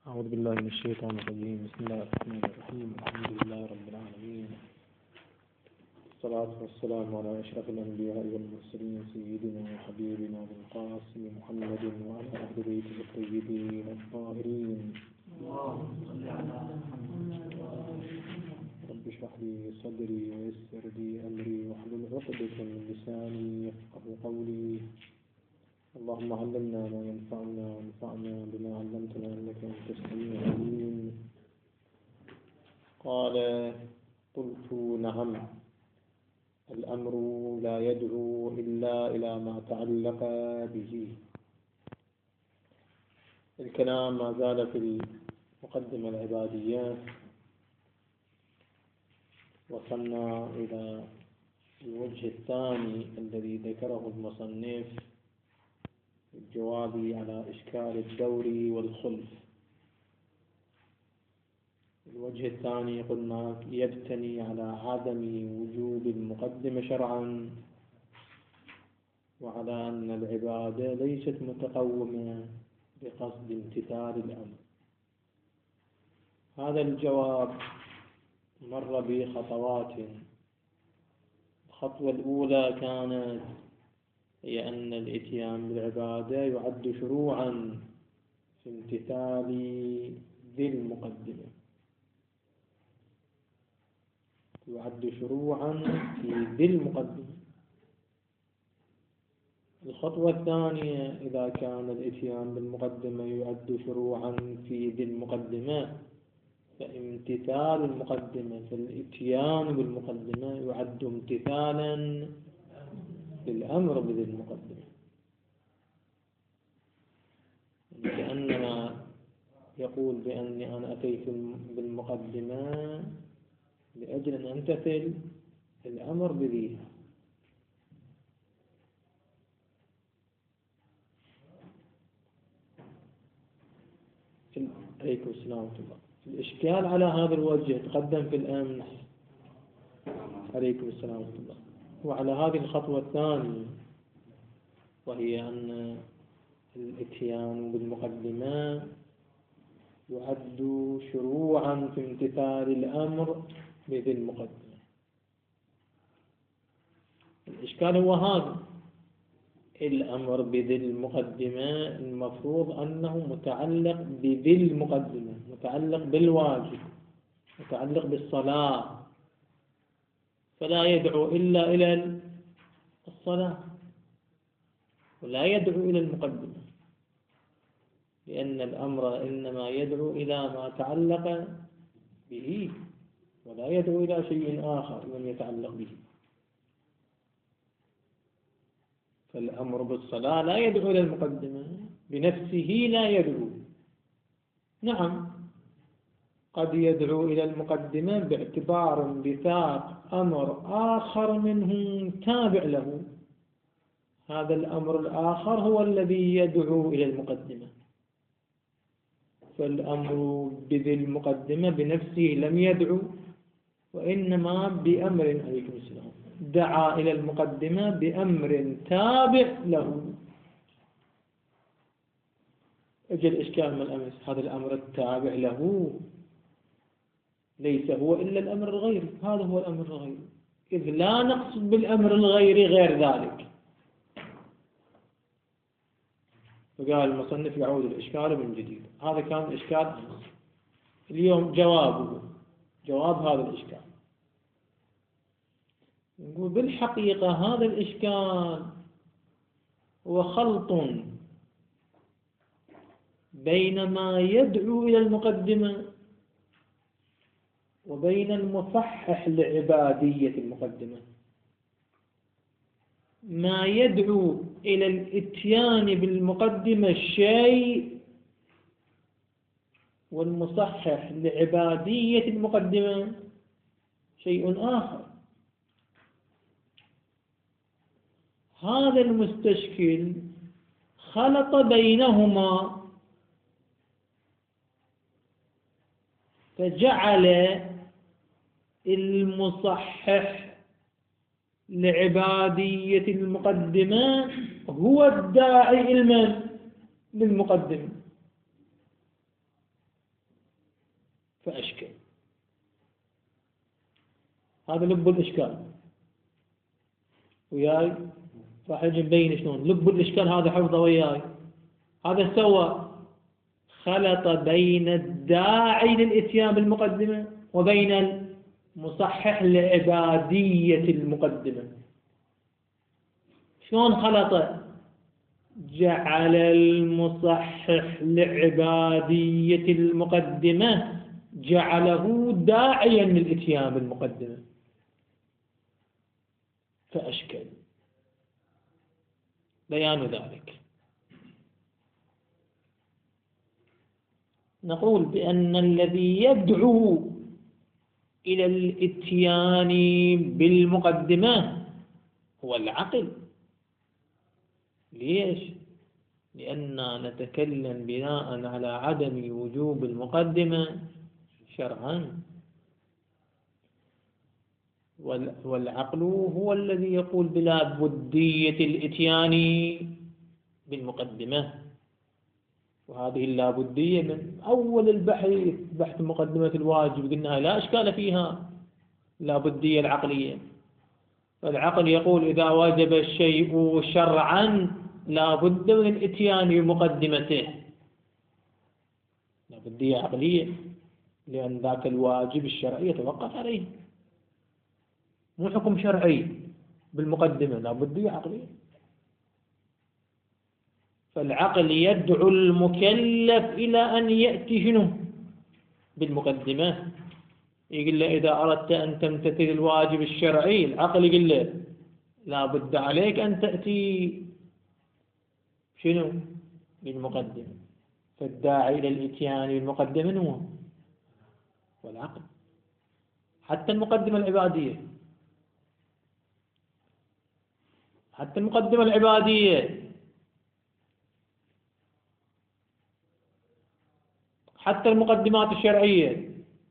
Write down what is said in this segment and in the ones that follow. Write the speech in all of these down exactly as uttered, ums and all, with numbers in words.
أعوذ بالله من الشيطان الرجيم. بسم الله الرحمن الرحيم. الحمد لله رب العالمين، الصلاة والسلام على أشرف الأنبياء والمرسلين سيدنا وحبيبنا أبي القاسم محمد وعلى أهل بيته الطيبين الطاهرين. رب اشرح لي صدري ويسر لي أمري واحلل عقدة من لساني يفقهوا قولي. اللهم علمنا ما ينفعنا وانفعنا بما علمتنا إنك أنت السميع العليم. قال: قلت: نعم، الأمر لا يدعو إلا إلى ما تعلق به. الكلام ما زال في المقدمة العبادية، وصلنا إلى الوجه الثاني الذي ذكره المصنف الجواب على إشكال الدور والخلف. الوجه الثاني قلنا يبتني على عدم وجوب المقدمة شرعا، وعلى أن العبادة ليست متقومة بقصد امتثال الأمر. هذا الجواب مر بخطوات. الخطوة الأولى كانت هي أن الإتيان بالعبادة يعد شروعا في امتثال ذي المقدمة، يعد شروعا في ذي المقدمة. الخطوة الثانية: إذا كان الإتيان بالمقدمة يعد شروعا في ذي المقدمة، فامتثال المقدمة فالإتيان بالمقدمة يعد امتثالا بالأمر بذي المقدمة، كأنما يقول بأني أنا أتيت بالمقدمة لأجل أن أمتثل الأمر بذيها. عليكم السلام ورحمة الله. الإشكال على هذا الوجه تقدم في الأمس. عليكم السلام ورحمة الله. وعلى هذه الخطوة الثانية، وهي أن الإتيان بالمقدمة يعد شروعا في امتثال الأمر بذي المقدمة. الإشكال هو هذا: الأمر بذي المقدمة المفروض أنه متعلق بذي المقدمة، متعلق بالواجب، متعلق بالصلاة، فلا يدعو إلا إلى الصلاة ولا يدعو إلى المقدمة، لأن الأمر إنما يدعو إلى ما تعلق به ولا يدعو إلى شيء آخر لم يتعلق به. فالأمر بالصلاة لا يدعو إلى المقدمة بنفسه، لا يدعو. نعم، قد يدعو إلى المقدمة باعتبار انبثاق أمر آخر منه تابع له. هذا الأمر الآخر هو الذي يدعو إلى المقدمة. فالأمر بذي المقدمة بنفسه لم يدعو، وإنما بأمر عليكم السلام دعا إلى المقدمة بأمر تابع له. أجل الإشكال من الأمس: هذا الأمر التابع له ليس هو إلا الأمر الغيري، هذا هو الأمر الغيري، إذ لا نقصد بالأمر الغيري غير ذلك. فقال المصنف يعود الإشكال من جديد. هذا كان الإشكال أمس. اليوم جوابه، جواب هذا الإشكال. نقول بالحقيقة هذا الإشكال هو خلط بين ما يدعو إلى المقدمة وبين المصحح لعبادية المقدمة. ما يدعو إلى الإتيان بالمقدمة شيء، والمصحح لعبادية المقدمة شيء آخر. هذا المستشكل خلط بينهما، فجعل المصحح لعبادية المقدمة هو الداعي إلى للمقدمة، فأشكل. هذا لب الإشكال وياي، راح نجي نبين شلون لب الإشكال هذا حفظه وياي. هذا سوى خلط بين الداعي للإتيان بالمقدمة وبين المصحح لعبادية المقدمة. شلون خلط؟ جعل المصحح لعبادية المقدمة جعله داعيا للإتيان بالمقدمة فأشكل. بيان ذلك نقول بأن الذي يدعو إلى الإتيان بالمقدمة هو العقل. ليش؟ لأننا نتكلم بناء على عدم وجوب المقدمة شرعا، والعقل هو الذي يقول بلا بدية الإتيان بالمقدمة. وهذه اللابدية من أول البحث، بحث مقدمة الواجب قلنا لا إشكال فيها، لابدية العقلية. فالعقل يقول إذا وجب الشيء شرعا لا بد من الإتيان بمقدمته، لابدية عقلية، لأن ذاك الواجب الشرعي يتوقف عليه، مو حكم شرعي بالمقدمة، لابدية عقلية. فالعقل يدعو المكلف إلى أن يأتي شنو؟ بالمقدمة. يقول له إذا أردت أن تمتثل الواجب الشرعي، العقل يقول له لا بد عليك أن تأتي شنو؟ بالمقدمة. فالداعي إلى الإتيان بالمقدمة هو والعقل. حتى المقدمة العبادية، حتى المقدمة العبادية حتى المقدمات الشرعية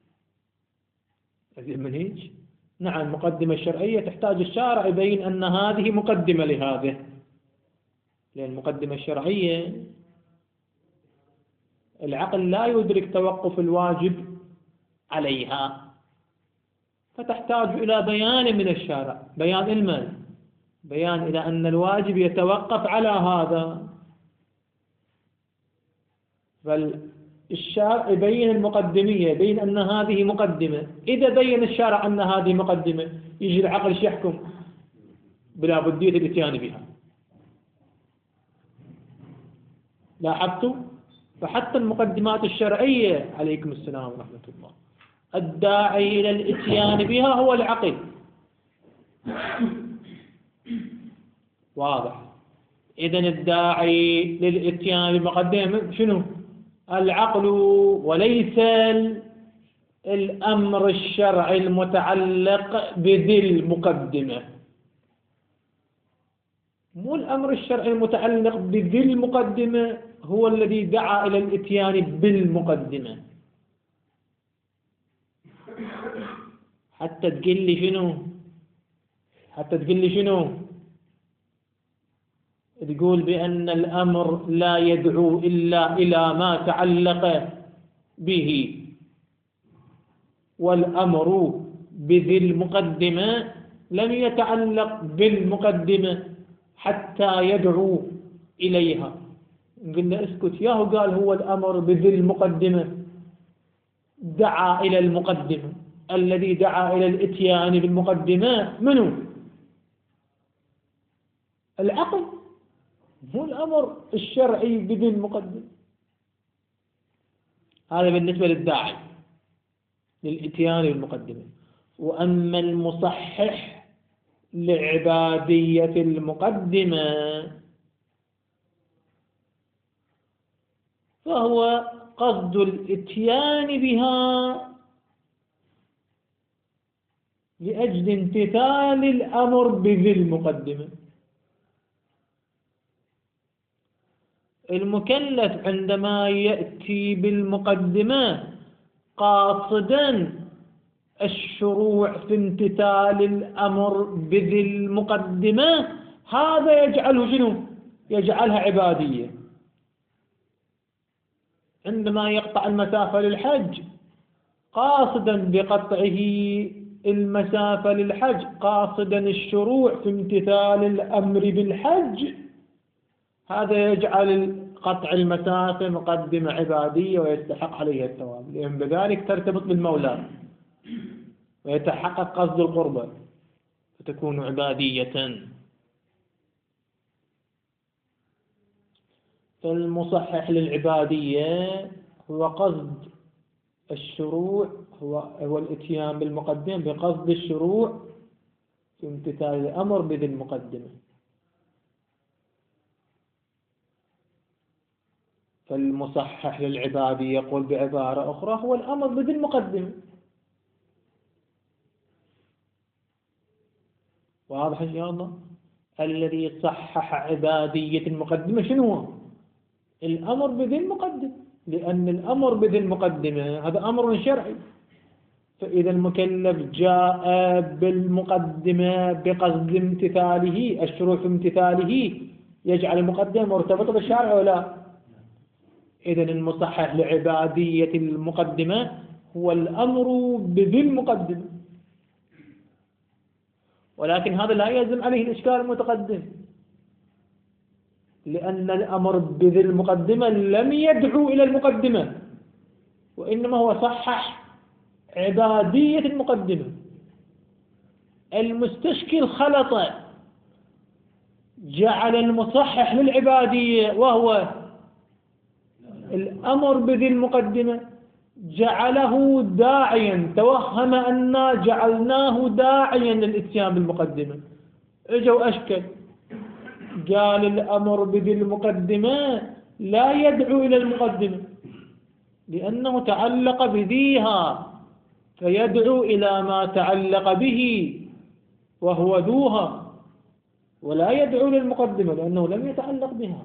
المنهج. نعم المقدمة الشرعية تحتاج الشارع يبين أن هذه مقدمة لهذه، لأن المقدمة الشرعية العقل لا يدرك توقف الواجب عليها، فتحتاج إلى بيان من الشارع. بيان المن؟ بيان إلى أن الواجب يتوقف على هذا. فالشارع يبين المقدمية، يبين أن هذه مقدمة. إذا بين الشارع أن هذه مقدمة يجي العقل يحكم بلا بدية الإتيان بها. لاحظتوا؟ فحتى المقدمات الشرعية عليكم السلام ورحمة الله الداعي إلى الإتيان بها هو العقل. واضح؟ إذن الداعي للإتيان بالمقدمة شنو؟ العقل، وليس الأمر الشرعي المتعلق بذي المقدمة. مو الأمر الشرعي المتعلق بذي المقدمة هو الذي دعا إلى الإتيان بالمقدمة. حتى تقول لي شنو؟ حتى تقول لي شنو؟ تقول بأن الأمر لا يدعو إلا إلى ما تعلق به، والأمر بذي المقدمة لم يتعلق بالمقدمة حتى يدعو إليها. قلنا اسكت، ياهو قال هو الأمر بذي المقدمة دعا إلى المقدمة. الذي دعا إلى الإتيان بالمقدمة منو؟ العقل، مو الأمر الشرعي بذي المقدمة. هذا بالنسبة للداعي للإتيان بالمقدمة. وأما المصحح لعبادية المقدمة فهو قصد الإتيان بها لأجل امتثال الأمر بذي المقدمة. المكلف عندما يأتي بالمقدمة قاصدا الشروع في امتثال الأمر بذي المقدمة، هذا يجعله شنو؟ يجعلها عبادية. عندما يقطع المسافة للحج قاصدا بقطعه المسافة للحج، قاصدا الشروع في امتثال الأمر بالحج، هذا يجعل قطع المسافة مقدمة عبادية ويستحق عليها الثواب، لأن بذلك ترتبط بالمولى ويتحقق قصد القربة فتكون عبادية. فالمصحح للعبادية هو قصد الشروع، هو هو الاتيان بالمقدمة بقصد الشروع في امتثال الأمر بذي المقدمة. فالمصحح للعبادية يقول بعبارة أخرى هو الأمر بذي المقدمة. واضح إن شاء الله؟ الذي صحح عبادية المقدمة شنو هو؟ الأمر بذي المقدمة، لأن الأمر بذي المقدمة هذا أمر شرعي، فإذا المكلف جاء بالمقدمة بقصد امتثاله الشروع في امتثاله يجعل المقدمة مرتبطة بالشرع ولا؟ إذن المصحح لعبادية المقدمة هو الأمر بذي المقدمة، ولكن هذا لا يلزم عليه الإشكال المتقدم، لأن الأمر بذي المقدمة لم يدعو إلى المقدمة، وإنما هو صحح عبادية المقدمة. المستشكل خلط جعل المصحح للعبادية وهو الأمر بذي المقدمة جعله داعيا، توهم أننا جعلناه داعيا للإتيان بالمقدمة. اجوا أشكل قال الأمر بذي المقدمة لا يدعو إلى المقدمة لأنه تعلق بذيها، فيدعو إلى ما تعلق به وهو ذوها، ولا يدعو للمقدمة لأنه لم يتعلق بها.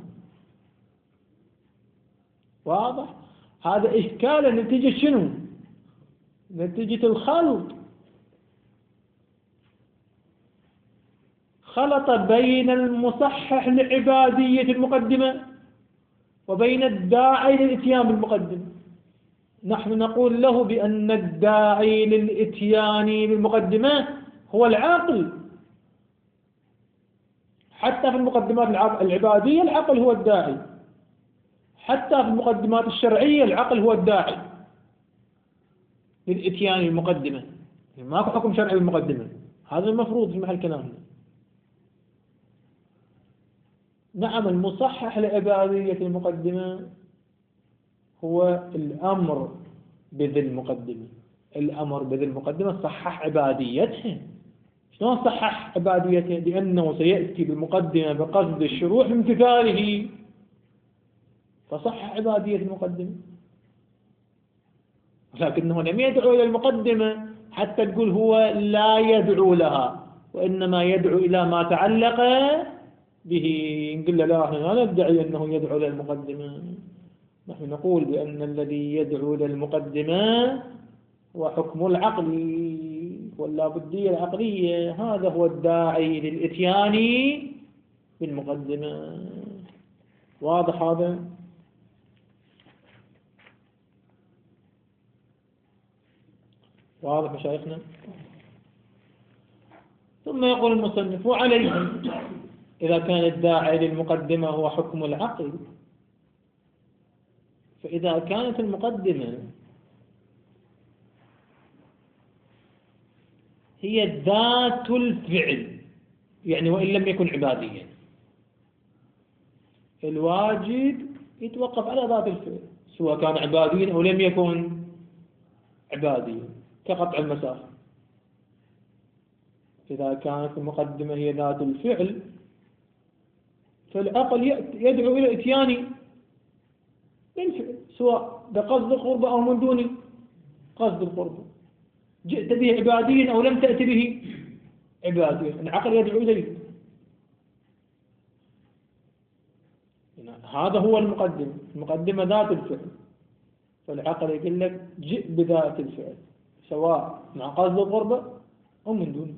واضح؟ هذا إشكال نتيجة شنو؟ نتيجة الخلط، خلط بين المصحح لعبادية المقدمة وبين الداعي للإتيان بالمقدمة. نحن نقول له بأن الداعي للإتيان بالمقدمة هو العاقل، حتى في المقدمات العبادية العقل هو الداعي، حتى في المقدمات الشرعية العقل هو الداعي للإتيان بالمقدمة، ماكو حكم شرعي بالمقدمة، هذا المفروض في محل كلامنا. نعم، المصحح لعبادية المقدمة هو الأمر بذي المقدمة، الأمر بذي المقدمة صحح عباديته. شلون صحح عباديته؟ لأنه سيأتي بالمقدمة بقصد الشروع في امتثاله، فصحح عبادية المقدمة، لكنه لم يدعو إلى المقدمة حتى تقول هو لا يدعو لها، وإنما يدعو إلى ما تعلق به. نقول له لا، نحن لا ندعي أنه يدعو إلى المقدمة، نحن نقول بأن الذي يدعو إلى المقدمة هو حكم العقل واللابدية العقلية، هذا هو الداعي للإتيان بالمقدمة. واضح هذا؟ واضح مشايخنا؟ ثم يقول المصنف: وعليه إذا كان الداعي للمقدمة هو حكم العقل، فإذا كانت المقدمة هي ذات الفعل، يعني وإن لم يكن عباديا، الواجب يتوقف على ذات الفعل سواء كان عباديا أو لم يكن عباديا، كقطع المسافة. إذا كانت المقدمة هي ذات الفعل فالعقل يدعو إلى إتيان بالفعل سواء بقصد القربة أو من دون قصد القربة، جئت به عباديا أو لم تأتي به عباديا، العقل يدعو إليه. هذا هو المقدمة، المقدمة ذات الفعل، فالعقل يقول لك جئ بذات الفعل سواء مع قصد القربة أو من دونه.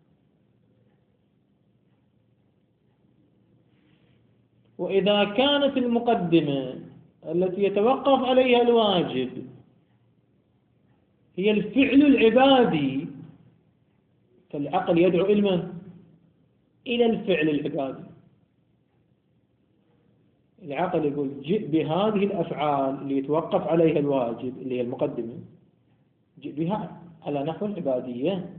وإذا كانت المقدمة التي يتوقف عليها الواجب هي الفعل العبادي، فالعقل يدعو إلى من؟ إلى الفعل العبادي. العقل يقول جئ بهذه الأفعال اللي يتوقف عليها الواجب اللي هي المقدمة، جئ بها على نحو العبادية.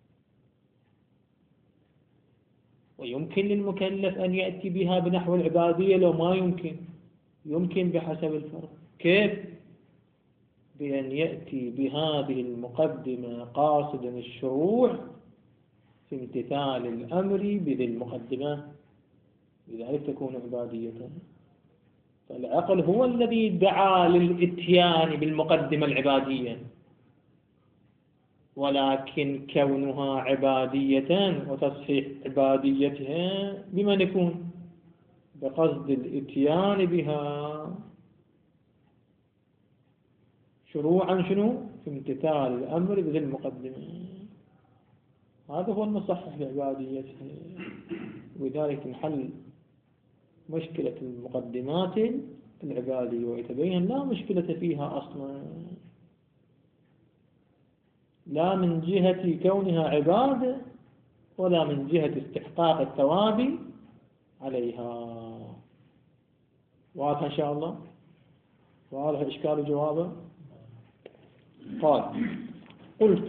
ويمكن للمكلف أن يأتي بها بنحو العبادية لو ما يمكن، يمكن بحسب الفرق. كيف؟ بأن يأتي بهذه المقدمة قاصدا الشروع في امتثال الأمر بذي المقدمة، لذلك تكون عبادية. فالعقل هو الذي دعا للإتيان بالمقدمة العبادية، ولكن كونها عبادية وتصحيح عباديتها بمن يكون؟ بقصد الإتيان بها شروعا شنو؟ في امتثال الأمر بذي المقدمة. هذا هو المصحح لعباديتها، وذلك نحل مشكلة المقدمات العبادية ويتبين لا مشكلة فيها أصلا، لا من جهة كونها عبادة ولا من جهة استحقاق الثواب عليها. واضح إن شاء الله؟ واضح الإشكال وجوابه؟ قال قلت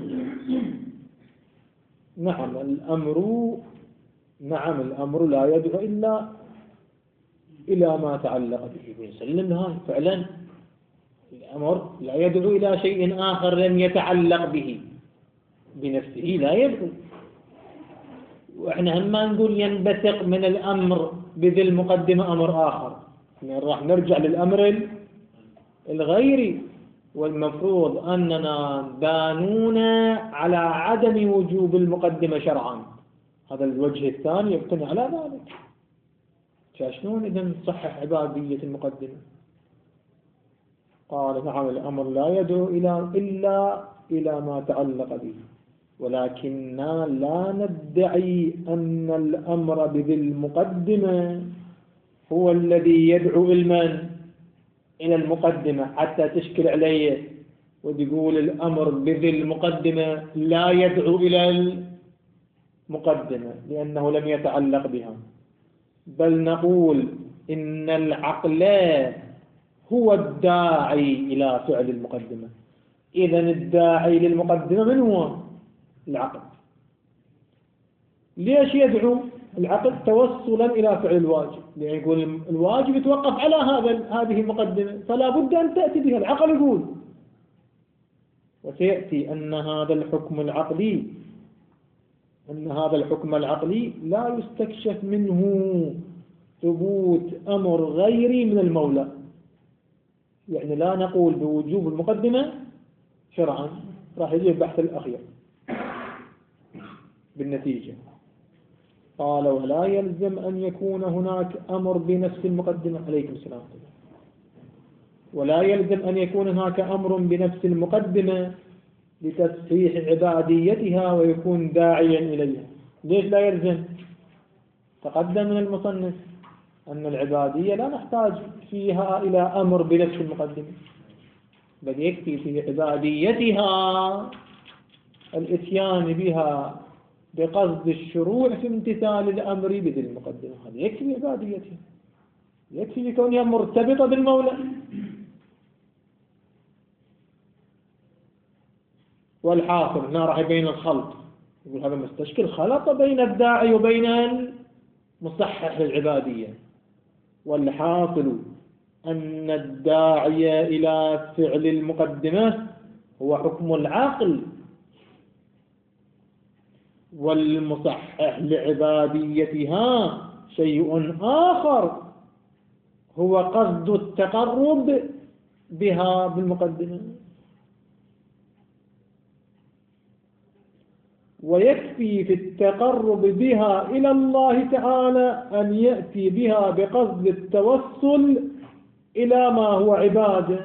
نعم الأمر نعم الأمر لا يدعو إلا إلى ما تعلق به. نسلم هاي فعلا الأمر لا يدعو إلى شيء آخر لم يتعلق به بنفسه، لا يدعو. وإحنا هم ما نقول ينبثق من الأمر بذي المقدمة أمر آخر، راح نرجع للأمر الغيري. والمفروض أننا بانون على عدم وجوب المقدمة شرعا، هذا الوجه الثاني يبتني على ذلك. فشلون إذن تصحح عبادية المقدمة؟ قال نعم الأمر لا يدعو إلى إلا إلى ما تعلق به، ولكننا لا ندعي أن الأمر بذي المقدمة هو الذي يدعو المن إلى المقدمة حتى تشكل عليه وتقول الأمر بذي المقدمة لا يدعو إلى المقدمة لأنه لم يتعلق بها، بل نقول إن العقل هو الداعي إلى فعل المقدمة. إذن الداعي للمقدمة من هو؟ العقل. ليش يدعو العقل؟ توصلا إلى فعل الواجب، لأن يقول الواجب يتوقف على هذا هذه المقدمة، فلا بد أن تأتي بها. العقل يقول، وسيأتي أن هذا الحكم العقلي أن هذا الحكم العقلي لا يستكشف منه ثبوت أمر غيري من المولى، يعني لا نقول بوجوب المقدمة شرعا. راح يجي البحث الأخير بالنتيجة. قال ولا يلزم أن يكون هناك أمر بنفس المقدمة. عليكم السلام. ولا يلزم أن يكون هناك أمر بنفس المقدمة لتصحيح عباديتها ويكون داعيا إليها. ليش لا يلزم؟ تقدم من المصنف أن العبادية لا نحتاج فيها إلى أمر بنفس المقدمة، بل يكفي في عباديتها الإتيان بها بقصد الشروع في امتثال الأمر بذي المقدمة. هذا يكفي عباديتها، يكفي كونها مرتبطة بالمولى. والحاصل هنا راح يبين الخلط، يقول هذا مستشكل خلط بين الداعي وبين المصحح للعبادية. والحاصل أن الداعي إلى فعل المقدمة هو حكم العقل، والمصحح لعباديتها شيء آخر هو قصد التقرب بها بالمقدمة. ويكفي في التقرب بها إلى الله تعالى أن يأتي بها بقصد التوصل إلى ما هو عبادة،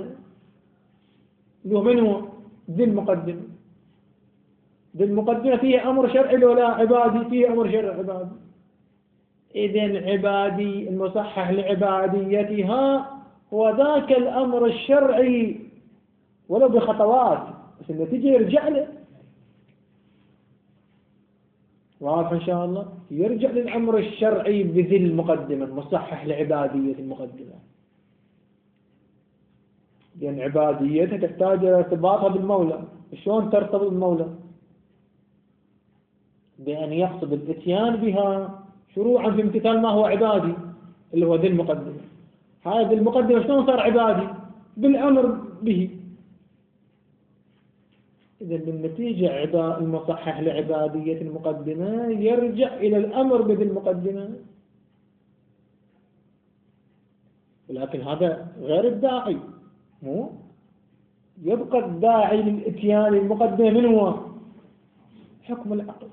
منه ذي المقدمة. ذي المقدمة فيه أمر شرعي ولا عبادي؟ فيه أمر شرعي عبادي. إذن عبادي المصحح لعباديتها هو ذاك الأمر الشرعي ولو بخطوات. بس النتيجة يرجع له. واضح إن شاء الله؟ يرجع للأمر الشرعي بذي المقدمة المصحح لعبادية المقدمة، لأن عباديتها تحتاج إلى ارتباطها بالمولى. شلون ترتبط بالمولى؟ بأن يقصد الاتيان بها شروعا في امتثال ما هو عبادي اللي هو ذي المقدمة. هذه المقدمة شلون صار عبادي؟ بالأمر به. إذا بالنتيجة المصحح لعبادية المقدمة يرجع إلى الأمر بذي المقدمة، ولكن هذا غير الداعي. مو يبقى الداعي للإتيان المقدمة من هو؟ حكم العقل.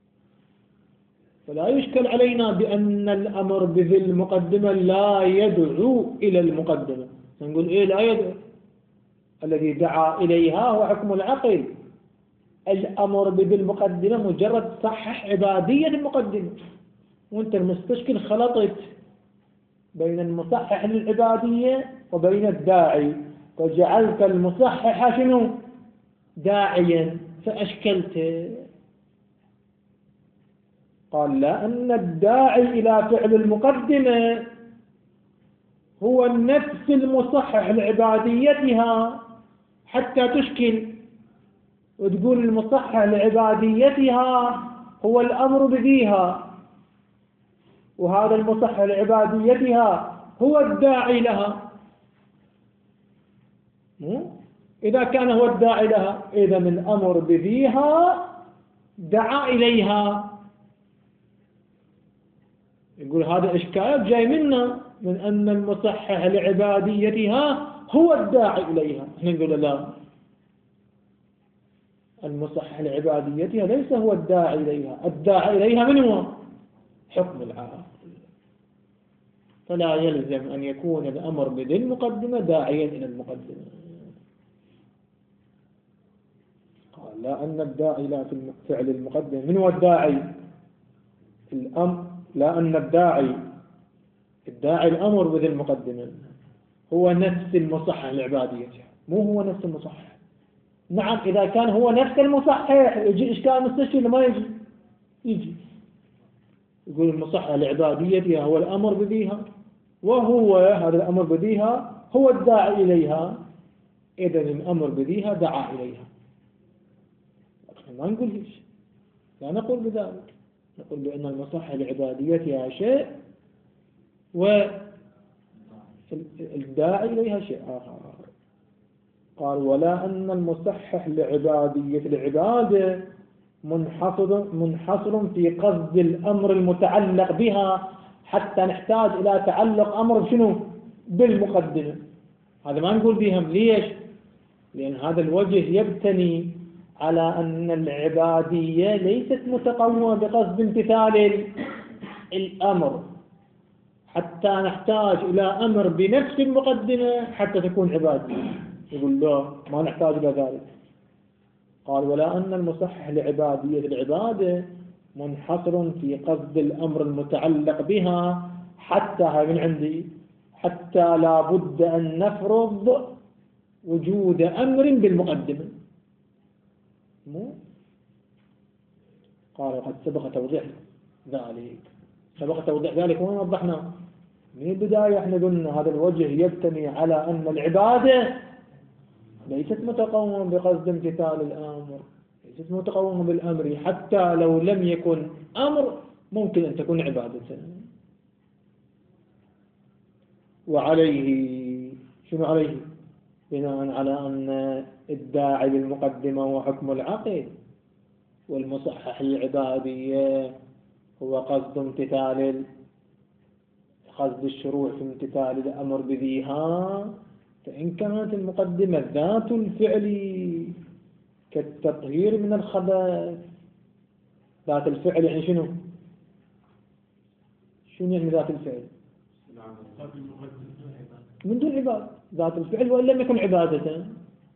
فلا يشكل علينا بأن الأمر بذي المقدمة لا يدعو إلى المقدمة. نقول إيه لا يدعو؟ الذي دعا إليها هو حكم العقل. الأمر بذي المقدمة مجرد صحح عبادية المقدمة، وانت المستشكل خلطت بين المصحح للعبادية وبين الداعي، فجعلت المصحح شنو؟ داعيا، فأشكلته. قال لا، أن الداعي إلى فعل المقدمة هو النفس المصحح لعباديتها، حتى تشكل وتقول المصحح لعباديتها هو الأمر بذيها، وهذا المصحح لعباديتها هو الداعي لها. إذا كان هو الداعي لها، إذا من الأمر بذيها دعا إليها. يقول هذا إشكال جاي منا من أن المصحح لعباديتها هو الداعي إليها. احنا نقول لا، المصحح لعباديتها ليس هو الداعي إليها، الداعي إليها من هو؟ حكم العقل. فلا يلزم أن يكون الأمر بذي المقدمة داعيا إلى المقدمة. قال لا، أن الداعي لا في فعل المقدمة. من هو الداعي؟ الأمر. لا، أن الداعي الداعي الأمر بذي المقدمة هو نفس المصحح لعباديتها، مو هو نفس المصحح. نعم، إذا كان هو نفس المصحح يجي إشكال مستشكل ما يجي يجي يقول المصحح لعباديتها هو الأمر بذيها، وهو هذا الأمر بذيها هو الداعي إليها. إذا الأمر بذيها دعا إليها. ما نقول ليش، لا نقول بذلك، نقول بأن المصحح لعباديتها شيء والداعي إليها شيء آخر. قال ولا أن المصحح لعبادية العبادة منحصر منحصر في قصد الأمر المتعلق بها، حتى نحتاج إلى تعلق أمر بشنو؟ بالمقدمة. هذا ما نقول بهم. ليش؟ لأن هذا الوجه يبتني على أن العبادية ليست متقومة بقصد امتثال الأمر، حتى نحتاج إلى أمر بنفس المقدمة حتى تكون عبادية. يقول لا، ما نحتاج إلى ذلك. قال ولا أن المصحح لعبادية العبادة منحصر في قصد الأمر المتعلق بها، حتى من عندي حتى لا بد أن نفرض وجود أمر بالمقدمة. مو قال وقد سبق توضيح ذلك سبق توضيح ذلك وما وضحنا من البداية. احنا قلنا هذا الوجه يبتني على أن العبادة ليست متقومة بقصد امتثال الأمر، ليست متقومة بالأمر، حتى لو لم يكن أمر ممكن أن تكون عبادة. وعليه شنو عليه؟ بناء على أن الداعي للمقدمة هو حكم العقل، والمصحح للعبادية هو قصد امتثال قصد الشروع في امتثال الأمر بذيها. فإن كانت المقدمة ذات الفعل كالتطهير من الخبث، ذات الفعل يعني شنو؟ شنو يعني ذات الفعل؟ من دون عبادة، ذات الفعل وإن لم يكن عبادة.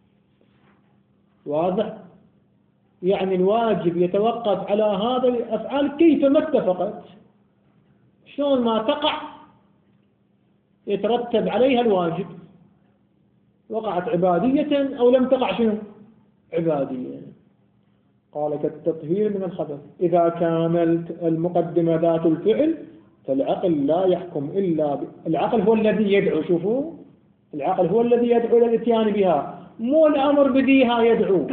واضح؟ يعني الواجب يتوقف على هذا الأفعال كيفما اتفقت، شلون ما تقع يترتب عليها الواجب، وقعت عبادية أو لم تقع شنو؟ عبادية. قال كالتطهير من الخبث. إذا كانت المقدمة ذات الفعل فالعقل لا يحكم إلا ب... العقل هو الذي يدعو. شوفوا، العقل هو الذي يدعو إلى الاتيان بها، مو الأمر بديها يدعو.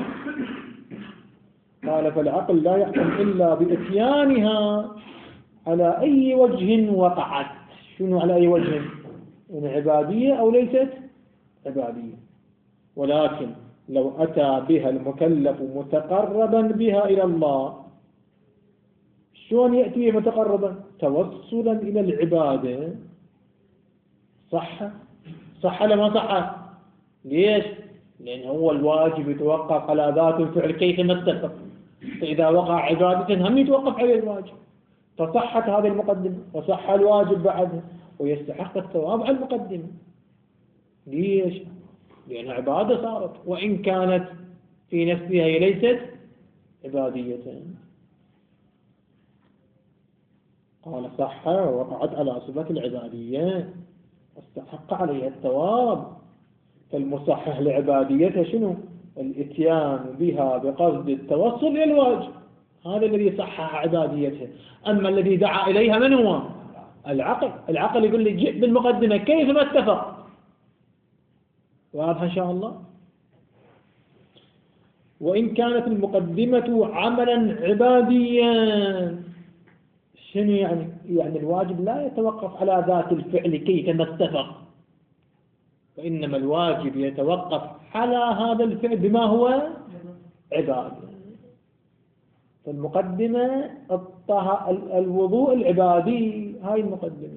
قال فالعقل لا يحكم إلا بإتيانها على أي وجه وقعت. شنو على أي وجه؟ يعني عبادية أو ليست عبادية. ولكن لو أتى بها المكلف متقربا بها إلى الله، شلون يأتي متقربا؟ توصلا إلى العبادة، صح صح لما صح؟ ليش؟ لأن هو الواجب يتوقف على ذات الفعل كيفما اتفق، فإذا وقع عبادة هم يتوقف عليه الواجب، فصحت هذه المقدمة وصح الواجب بعدها ويستحق الثواب على المقدمة. ليش؟ لأن عبادة صارت وإن كانت في نفسها هي ليست عبادية. قال صح ووقعت على صفة العبادية واستحق عليها الثواب. فالمصحح لعباديتها شنو؟ الاتيان بها بقصد التوصل إلى الواجب، هذا الذي صحح عباديتها. أما الذي دعا إليها من هو؟ العقل. العقل يقول لي جئ بالمقدمة كيف ما اتفق. واضح إن شاء الله؟ وإن كانت المقدمة عملا عباديا، شنو يعني؟ يعني الواجب لا يتوقف على ذات الفعل كيف ما اتفق، وإنما الواجب يتوقف على هذا الفعل بما هو عبادة. فالمقدمة الطه... الوضوء العبادي، هاي المقدمة.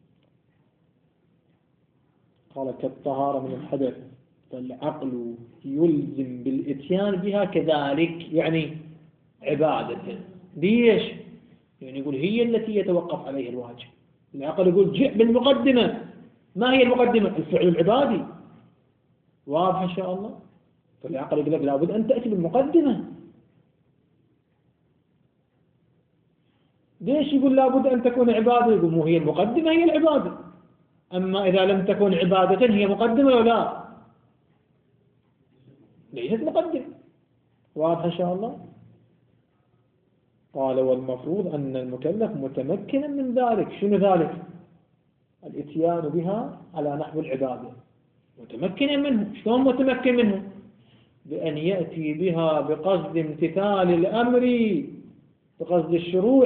قال كالطهارة من الحدث، فالعقل يلزم بالإتيان بها كذلك، يعني عبادة. ليش؟ يعني يقول هي التي يتوقف عليها الواجب. العقل يقول جئ بالمقدمة. ما هي المقدمة؟ الفعل العبادي. واضح إن شاء الله؟ فالعقل يقول لك لابد أن تأتي بالمقدمة. ليش يقول لابد أن تكون عبادة؟ يقول مو هي المقدمة هي العبادة. أما إذا لم تكن عبادة هي مقدمة ولا لا؟ ليست مقدمة. واضح إن شاء الله؟ قال والمفروض أن المكلف متمكنا من ذلك. شنو ذلك؟ الاتيان بها على نحو العبادة، متمكنا منه. شلون متمكن منه؟ بأن يأتي بها بقصد امتثال الأمر، بقصد الشروع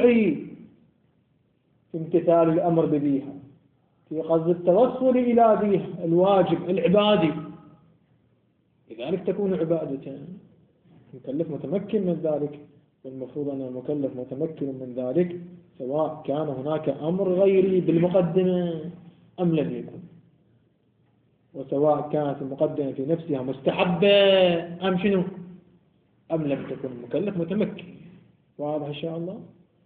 في امتثال الأمر بها، في قصد التوصل إلى بها الواجب العبادي، لذلك تكون عبادة. المكلف متمكن من ذلك، والمفروض أن المكلف متمكن من ذلك سواء كان هناك أمر غيري بالمقدمة أم لم يكن، وسواء كانت المقدمة في نفسها مستحبة أم شنو أم لم تكن. المكلف متمكن. واضح إن شاء الله؟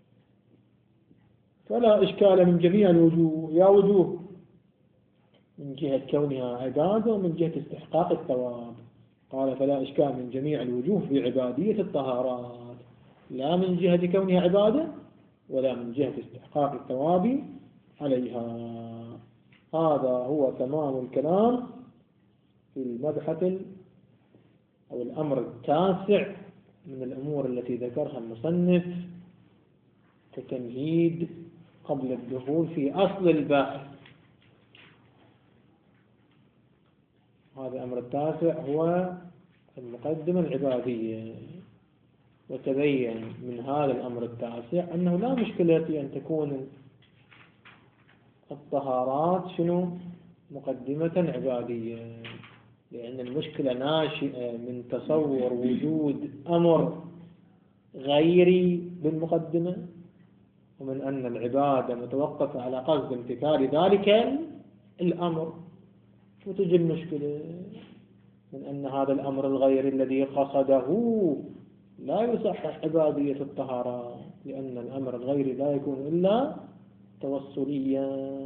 فلا إشكال من جميع الوجوه. يا وجوه من جهة كونها عبادة ومن جهة استحقاق الثواب. قال فلا إشكال من جميع الوجوه في عبادية الطهارات، لا من جهة كونها عبادة ولا من جهة استحقاق الثواب عليها. هذا هو تمام الكلام في المبحث أو الأمر التاسع من الأمور التي ذكرها المصنف كتمهيد قبل الدخول في أصل البحث. هذا الأمر التاسع هو المقدمة العبادية. وتبين من هذا الأمر التاسع أنه لا مشكلة في أن تكون الطهارات شنو مقدمة عبادية، لأن المشكلة ناشئة من تصور وجود أمر غيري بالمقدمة، ومن أن العبادة متوقفة على قصد امتثال ذلك الأمر. وتجي المشكلة من أن هذا الأمر الغير الذي قصده لا يصحح عبادية الطهارة، لأن الأمر الغير لا يكون إلا توصليا.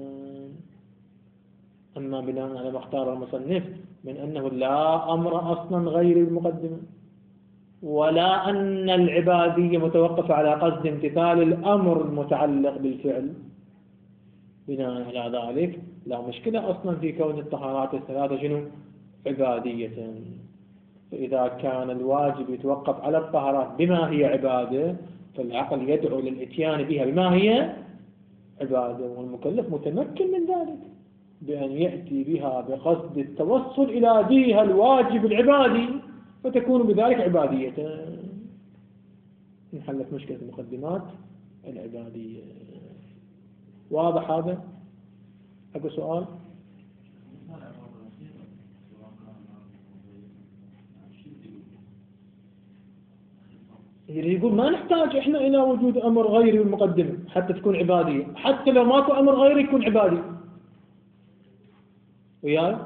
أما بناء على مختار المصنف من أنه لا أمر أصلا غير المقدمة، ولا أن العبادية متوقفة على قصد امتثال الأمر المتعلق بالفعل، بناء على ذلك لا مشكلة أصلا في كون الطهارات الثلاثة شنو عبادية. فإذا كان الواجب يتوقف على الطهارات بما هي عبادة، فالعقل يدعو للإتيان بها بما هي عبادة، والمكلف متمكن من ذلك بأن يأتي بها بقصد التوصل إلى جهة الواجب العبادي، فتكون بذلك عبادية. انحلت مشكلة المقدمات العبادية. واضح هذا؟ أكو سؤال؟ يقول ما نحتاج إحنا إلى وجود أمر غيري بالمقدمة حتى تكون عبادية، حتى لو ماكو أمر غيري يكون عبادي وياي،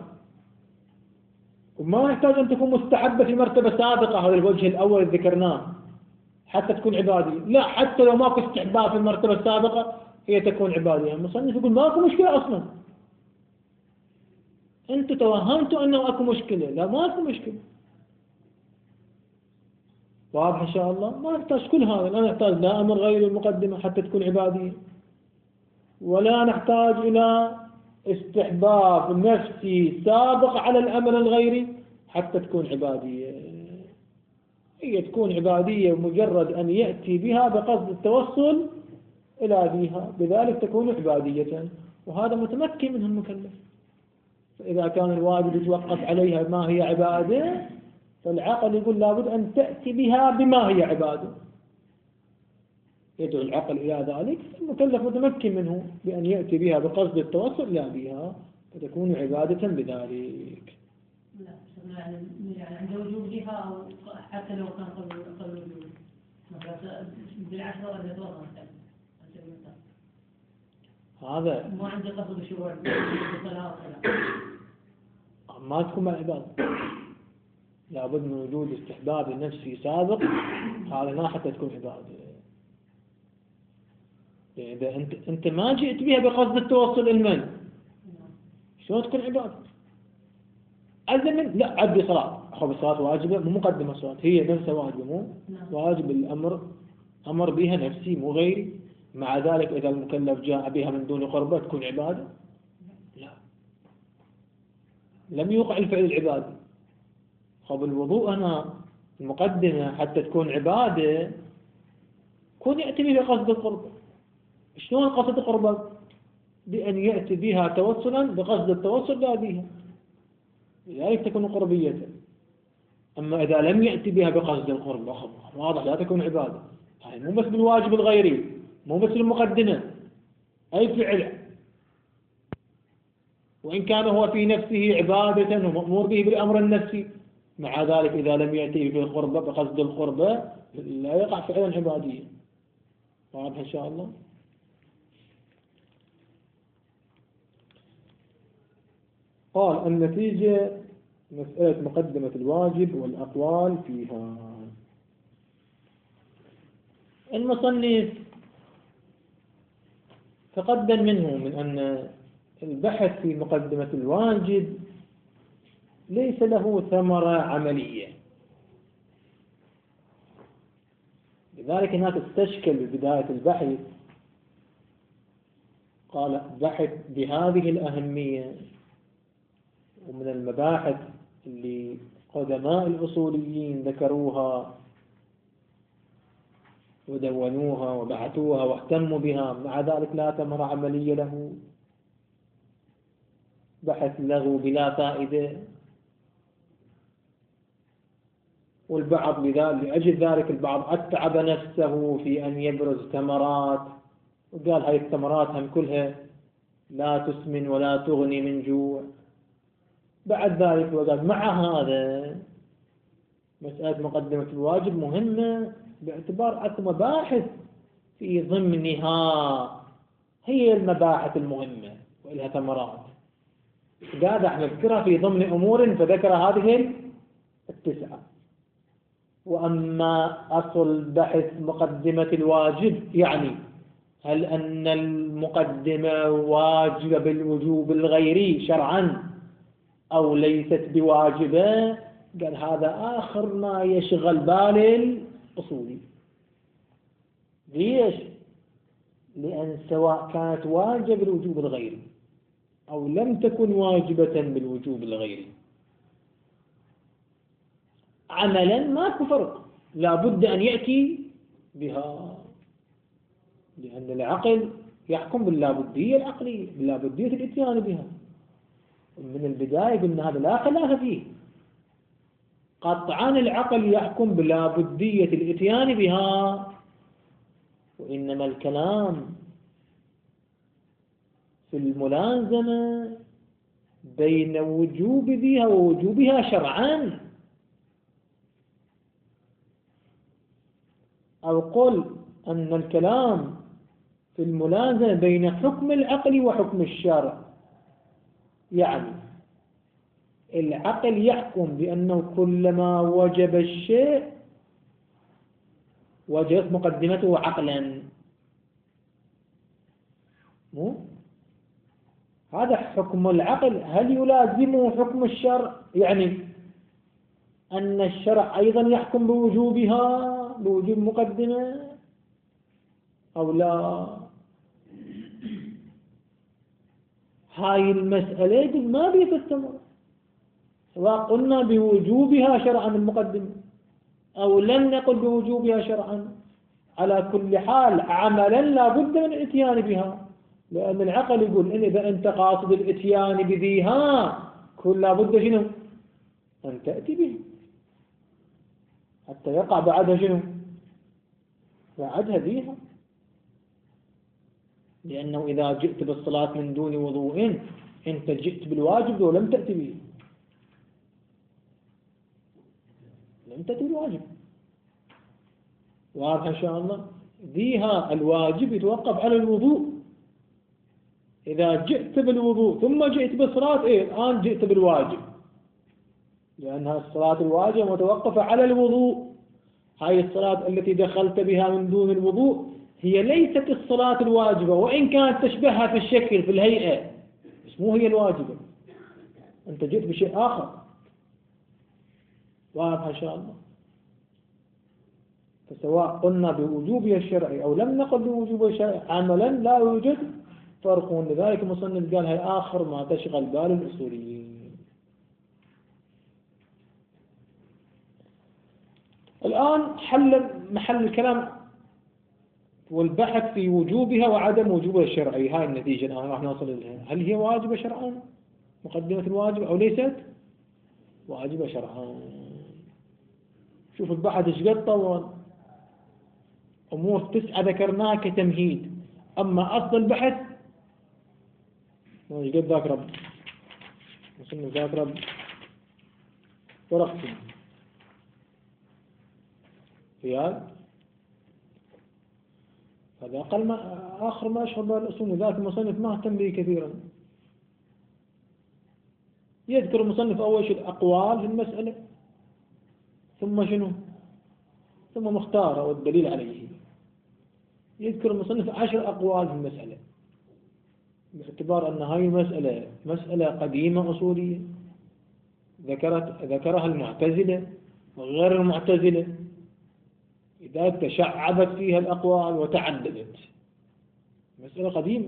وما نحتاج أن تكون مستحبة في مرتبة سابقة، هذا الوجه الأول اللي ذكرناه، حتى تكون عبادية. لا، حتى لو ماكو استحباب في المرتبة السابقة هي تكون عبادية. المصنف يقول ماكو مشكلة أصلا، أنتوا توهمتوا أنه أكو مشكلة، لا ماكو مشكلة. واضح إن شاء الله؟ ما نحتاج كل هذا، لا نحتاج لا أمر غير المقدمة حتى تكون عبادية، ولا نحتاج إلى استحباب نفسي سابق على الأمر الغيري حتى تكون عبادية. هي تكون عبادية مجرد أن يأتي بها بقصد التوصل إلى بها، بذلك تكون عبادية، وهذا متمكن منه المكلف. فإذا كان الواجب يتوقف عليها ما هي عبادة، فالعقل يقول لابد أن تأتي بها بما هي عبادة، يدعو العقل إلى ذلك، المكلف متمكن منه بأن يأتي بها بقصد التوصل إلى بها، فتكون عبادة بذلك. لا يعني يعني عند وجود بها أو حتى لو كان قبل قبل وجود مثلا بالعشرة ولا توصل هذا ما عندي قصد الشروع بالصلاة ما تكون مع العبادة، لابد من وجود استحباب النفسي سابق، هذا ما حتى تكون عبادة. يعني إذا أنت أنت ما جئت بها بقصد التوصل المن، شلون تكون عبادة؟ أذن لا عبد صلاة، أخذ الصلاة واجبة مو مقدمة الصلاة، هي نفسها واجبة مو واجب الأمر، أمر بها نفسي مو غيري. مع ذلك إذا المكلف جاء بها من دون قربة تكون عبادة؟ لا، لم يوقع الفعل العبادي. خب الوضوء هنا المقدمة حتى تكون عبادة كون يأتي بها قصد القربة. شلون قصد القربة؟ بأن يأتي بها توصلا بقصد التوصل لا بها، لذلك تكون قربية. أما إذا لم يأتي بها بقصد القربة واضح لا تكون عبادة. يعني مو بس بالواجب الغيري، مو بس المقدمة، أي فعل وإن كان هو في نفسه عبادة ومأمور به بالأمر النفسي، مع ذلك إذا لم يأتي في القربة بقصد القربة لا يقع فعلا عبادية. واضح إن شاء الله؟ قال النتيجة مسألة مقدمة الواجب والأقوال فيها. المصنف تقدم منه من أن البحث في مقدمة الواجب ليس له ثمرة عملية، لذلك هناك تستشكل ببداية البحث. قال بحث بهذه الأهمية، ومن المباحث اللي قدماء الأصوليين ذكروها ودونوها وبعثوها واهتموا بها، مع ذلك لا ثمرة عملية له، بحث له بلا فائدة. والبعض لأجل ذلك البعض أتعب نفسه في أن يبرز ثمرات، وقال هاي الثمرات هم كلها لا تسمن ولا تغني من جوع. بعد ذلك وقال مع هذا مسألة مقدمة الواجب مهمة، باعتبار أكو مباحث في ضمنها هي المباحث المهمة وإلها ثمرات، قاعد احنا نذكرها في ضمن أمور فذكر هذه التسعة. وأما أصل بحث مقدمة الواجب يعني هل أن المقدمة واجبة بالوجوب الغيري شرعا أو ليست بواجبة، قال هذا آخر ما يشغل بال الأصولي. ليش؟ لأن سواء كانت واجبة بالوجوب الغيري أو لم تكن واجبة بالوجوب الغيري، عملا ماكو فرق، لا بد أن يأتي بها، لأن العقل يحكم باللابدية العقلية، باللابدية الاتيان بها. من البداية قلنا هذا لا خلاف فيه، قطعا العقل يحكم بلابدية الاتيان بها، وإنما الكلام في الملازمة بين وجوب ذيها ووجوبها شرعا، أو قل أن الكلام في الملازمة بين حكم العقل وحكم الشرع. يعني العقل يحكم بأنه كلما وجب الشيء وجبت مقدمته عقلا، مو هذا حكم العقل. هل يلازمه حكم الشرع؟ يعني أن الشرع أيضا يحكم بوجوبها، بوجوب مقدمة، أو لا؟ هاي المسألة ما بيتستمر، سواء قلنا بوجوبها شرعا المقدمة أو لم نقل بوجوبها شرعا، على كل حال عملا لا بد من الاتيان بها، لأن العقل يقول إن إذا أنت قاصد الاتيان بذيها كل لا بد شنو أن تأتي به حتى يقع بعدها شنو بعدها ذيها. لأنه إذا جئت بالصلاة من دون وضوء أنت جئت بالواجب ولم تأتي به، لم تأتي بالواجب. واضح إن شاء الله؟ ذيها الواجب يتوقف على الوضوء. إذا جئت بالوضوء ثم جئت بالصلاة، إيه الآن جئت بالواجب، لأنها الصلاة الواجب متوقفة على الوضوء. هاي الصلاة التي دخلت بها من دون الوضوء هي ليست الصلاة الواجبة، وإن كانت تشبهها في الشكل في الهيئة، بس مو هي الواجبة، أنت جئت بشيء آخر. واضح إن شاء الله؟ فسواء قلنا بوجوبها الشرعي أو لم نقل بوجوبها الشرعي عملا لا يوجد فرق. لذلك المصنف قال هي آخر ما تشغل بال الأصوليين. الآن حل محل الكلام والبحث في وجوبها وعدم وجوبها الشرعي. هاي النتيجة الآن راح نوصل لها، هل هي واجبة شرعا مقدمة الواجب أو ليست واجبة شرعا؟ شوف البحث ايش قد طول، أمور تسعة ذكرناها كتمهيد، أما أصل البحث ايش قد ذاك رب وصلنا ذاك رب ورقتين ريال. هذا أقل ما آخر ما أشهر بالأصول، ذاك المصنف ما اهتم به كثيرا. يذكر المصنف أول شيء الأقوال في المسألة، ثم شنو ثم مختار والدليل عليه. يذكر المصنف عشر أقوال في المسألة، باعتبار أن هاي المسألة مسألة قديمة أصولية ذكرت ذكرها المعتزلة وغير المعتزلة، إذا تشعبت فيها الأقوال وتعددت، مسألة قديمة.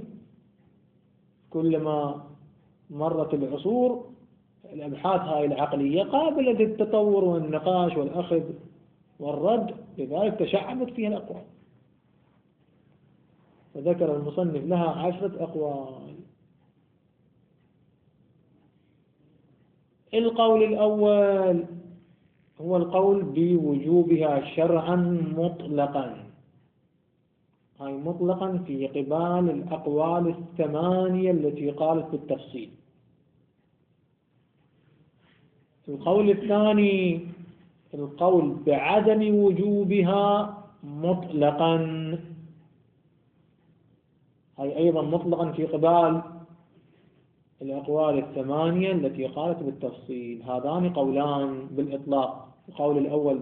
كلما مرت العصور الأبحاث هاي العقلية قابلة للتطور والنقاش والأخذ والرد، لذلك تشعبت فيها الأقوال. فذكر المصنف لها عشرة أقوال. القول الأول هو القول بوجوبها شرعا مطلقا، هاي مطلقا في قبال الأقوال الثمانية التي قالت بالتفصيل. القول الثاني القول بعدم وجوبها مطلقا، هاي أيضا مطلقا في قبال الأقوال الثمانية التي قالت بالتفصيل. هذان قولان بالإطلاق، القول الأول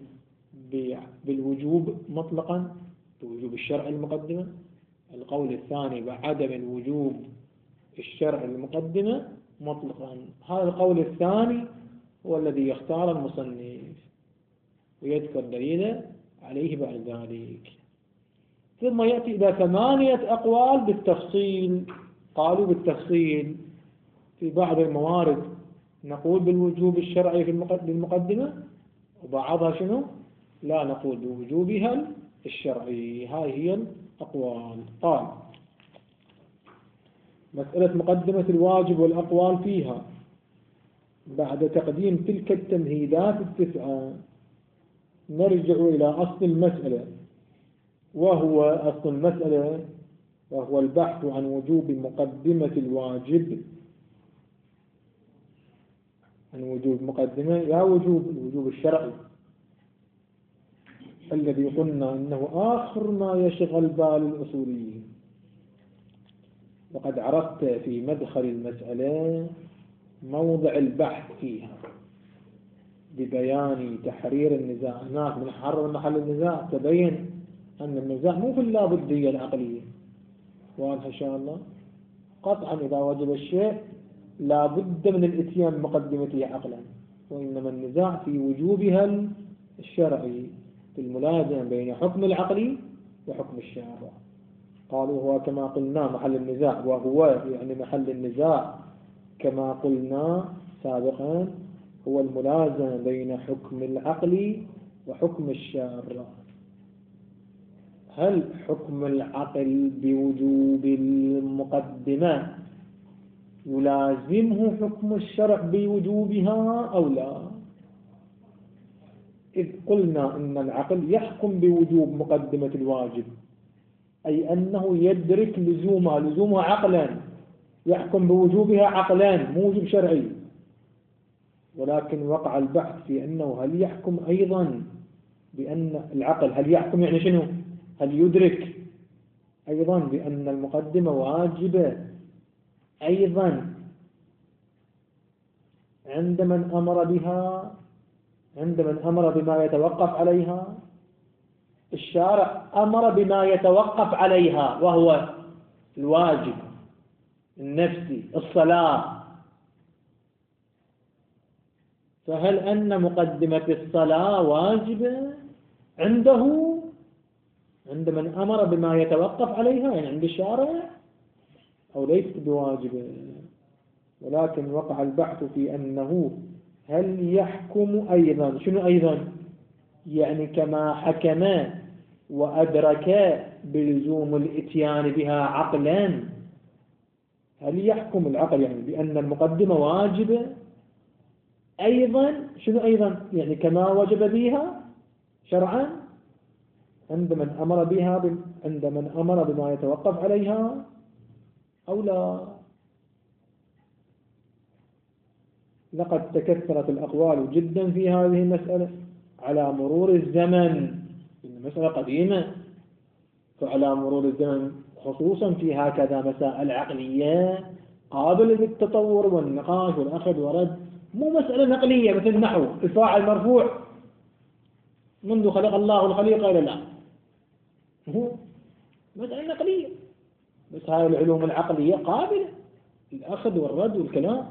بالوجوب مطلقا بوجوب الشرع المقدمة، القول الثاني بعدم الوجوب الشرع المقدمة مطلقا. هذا القول الثاني هو الذي يختار المصنف ويذكر دليله عليه بعد ذلك. ثم يأتي إلى ثمانية أقوال بالتفصيل. قالوا بالتفصيل في بعض الموارد نقول بالوجوب الشرعي في المقدمة، وبعضها شنو؟ لا نقول بوجوبها الشرعي. هاي هي الأقوال. قال مسألة مقدمة الواجب والأقوال فيها بعد تقديم تلك التمهيدات التسعة نرجع إلى أصل المسألة، وهو أصل المسألة وهو البحث عن وجوب مقدمة الواجب، عن وجوب مقدمة يا وجوب الوجوب الشرعي الذي قلنا أنه آخر ما يشغل بال الأصوليين. وقد عرفت في مدخل المسألة موضع البحث فيها ببيان تحرير النزاع. هناك من حرر محل النزاع تبين أن النزاع مو في اللابدية العقلية، واضح إن شاء الله. قطعا إذا وجب الشيء لا بد من الاتيان بمقدمته عقلا، وإنما النزاع في وجوبها الشرعي، في الملازمة بين حكم العقلي وحكم الشارع. قالوا هو كما قلنا محل النزاع، وهو يعني محل النزاع كما قلنا سابقا هو الملازمة بين حكم العقل وحكم الشارع. هل حكم العقل بوجوب المقدمة يلازمه حكم الشرع بوجوبها أو لا؟ إذ قلنا أن العقل يحكم بوجوب مقدمة الواجب، أي أنه يدرك لزومها لزومها عقلا، يحكم بوجوبها عقلان مو وجوب شرعي. ولكن وقع البحث في أنه هل يحكم أيضا بأن العقل هل يحكم يعني شنو؟ هل يدرك أيضا بأن المقدمة واجبة أيضا عند من أمر بها، عند من أمر بما يتوقف عليها؟ الشارع أمر بما يتوقف عليها وهو الواجب النفسي الصلاة، فهل أن مقدمة الصلاة واجبة عنده عند من أمر بما يتوقف عليها يعني عند الشارع أو ليست بواجبة؟ ولكن وقع البحث في أنه هل يحكم أيضا شنو أيضا يعني كما حكم وأدرك بلزوم الاتيان بها عقلا، هل يحكم العقل يعني بأن المقدمة واجبة أيضا شنو أيضا يعني كما وجب بها شرعا عند من أمر بها عند من أمر بما يتوقف عليها أو لا؟ لقد تكثرت الأقوال جدا في هذه المسألة على مرور الزمن، المسألة قديمة، فعلى مرور الزمن خصوصا في هكذا مسائل عقلية قابلة للتطور والنقاش والأخذ ورد، مو مسألة نقلية مثل النحو الفاعل مرفوع منذ خلق الله الخليقة إلى الآن، هو مسألة نقلية، بس هاي العلوم العقلية قابلة للأخذ والرد والكلام.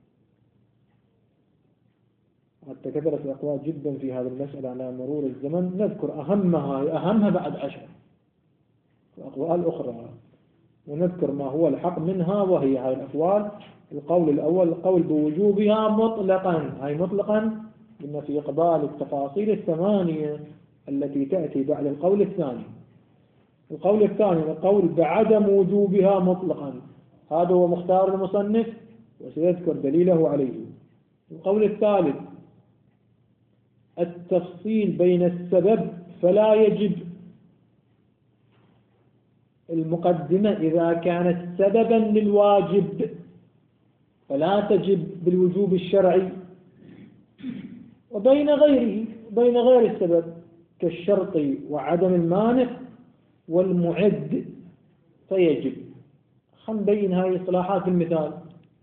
حتى كثرت الأقوال جدا في هذه المسألة على مرور الزمن، نذكر أهمها أهمها بعد عشر وأقوال أخرى، ونذكر ما هو الحق منها، وهي هاي الأقوال. القول الأول القول بوجوبها مطلقا، هاي مطلقا إن في إقبال التفاصيل الثمانية التي تأتي بعد القول الثاني. القول الثاني القول بعدم وجوبها مطلقا، هذا هو مختار المصنف وسيذكر دليله عليه. القول الثالث التفصيل بين السبب، فلا يجب المقدمة إذا كانت سببا للواجب، فلا تجب بالوجوب الشرعي، وبين غيره بين غير السبب كالشرط وعدم المانع والمعد فيجب. خلينا نبين هذه الاصطلاحات. المثال